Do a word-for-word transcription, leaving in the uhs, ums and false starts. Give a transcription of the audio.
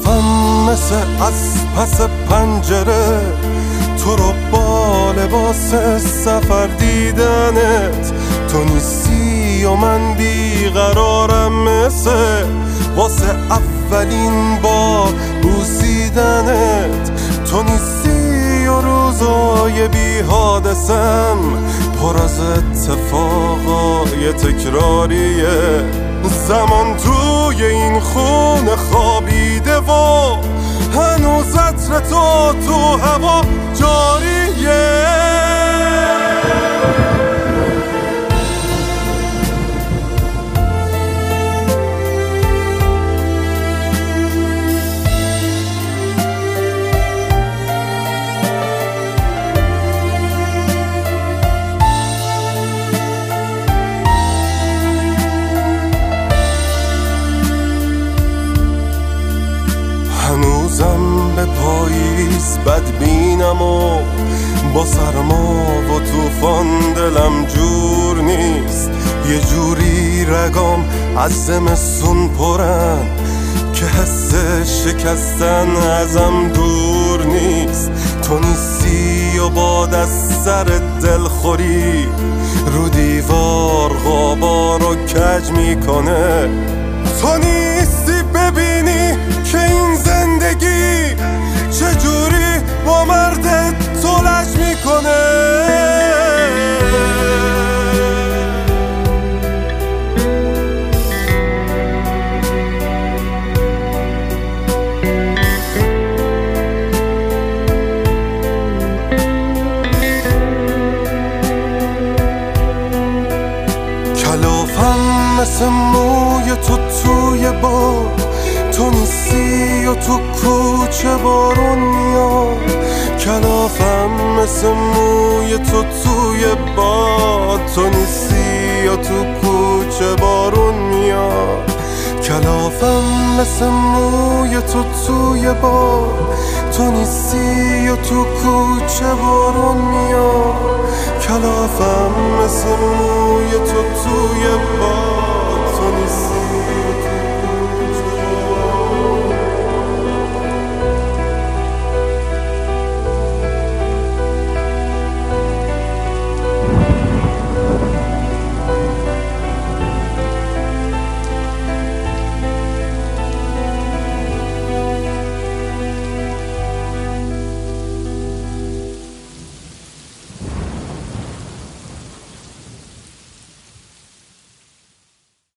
کلافم مثل از پس پنجره، تو رو با لباس سفر دیدنت. تو نیستی و من بیقرارم مثل واسه اولین بار بوسیدنت. تو نیستی و روزای بی حادثم پر از اتفاقای تکراریه. زمان توی این خونه خوابیده و هنوز عطر تو تو هوا جاریه. هنوزم به پاییز بدبینم و با سرما و توفان دلم جور نیست. یه جوری رگام از زمستون پرن که حس شکستن ازم دور نیست. تو نیستی و باد از سر دلخوری رو دیوار غبار رو کج میکنه. تو نیستی ببینی که این زندگی چجوری با مرد تو لج میکنه. کلافم مثل موی تو توی باد، تو نیستی و تو کوچه بارون میاد. کلافم مثل موی تو توی باد، تو نیستی و تو کوچه بارون میاد. کلافم مثل موی تو توی باد، تو نیستی و تو کوچه بارون میاد. کلافم مثل موی تو توی باد، تو نیستی